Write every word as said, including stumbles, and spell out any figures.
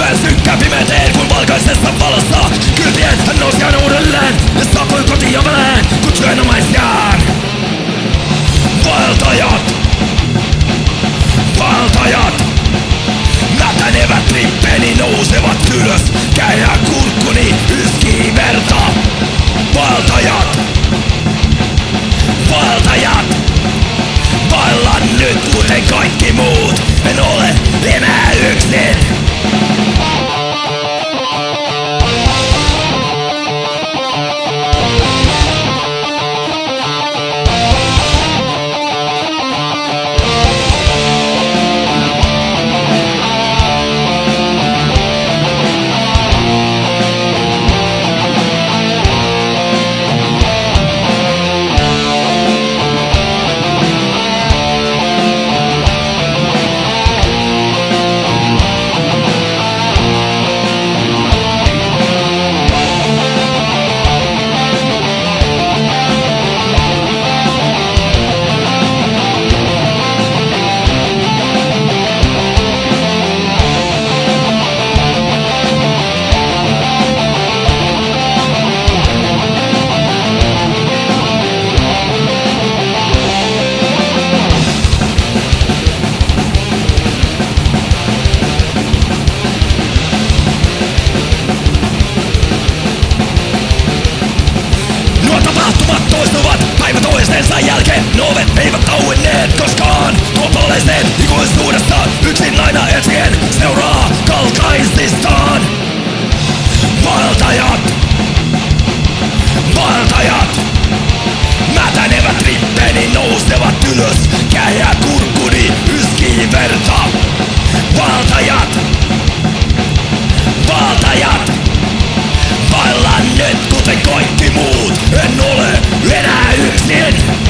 Yön synkkä pimeteen kun valkoisessa valossa kylpien hän nousi aina uudelleen ja saapui kotiin väleen kutsuen omaisiaan. Vaeltajat, vaeltajat, mätänevät rippeeni nousevat ylös, käydä kurkkuni yskii verta. Vaeltajat, vaeltajat, vaellan nyt kuten kaikki muut, en ole enää yksin. Toistensa jälkeen nuo ovet eivät tauenneet koskaan. Tuopalaisten ikuisuudesta yksin aina etsien seuraa kalkaisistaan. Vaeltajat, vaeltajat, mätänevät rippeeni nousevat ylös, kähjä kurkkuni yskii verta. Vaeltajat, vaeltajat, vaellan nyt kuten kaikki muut, en ole enää yksin.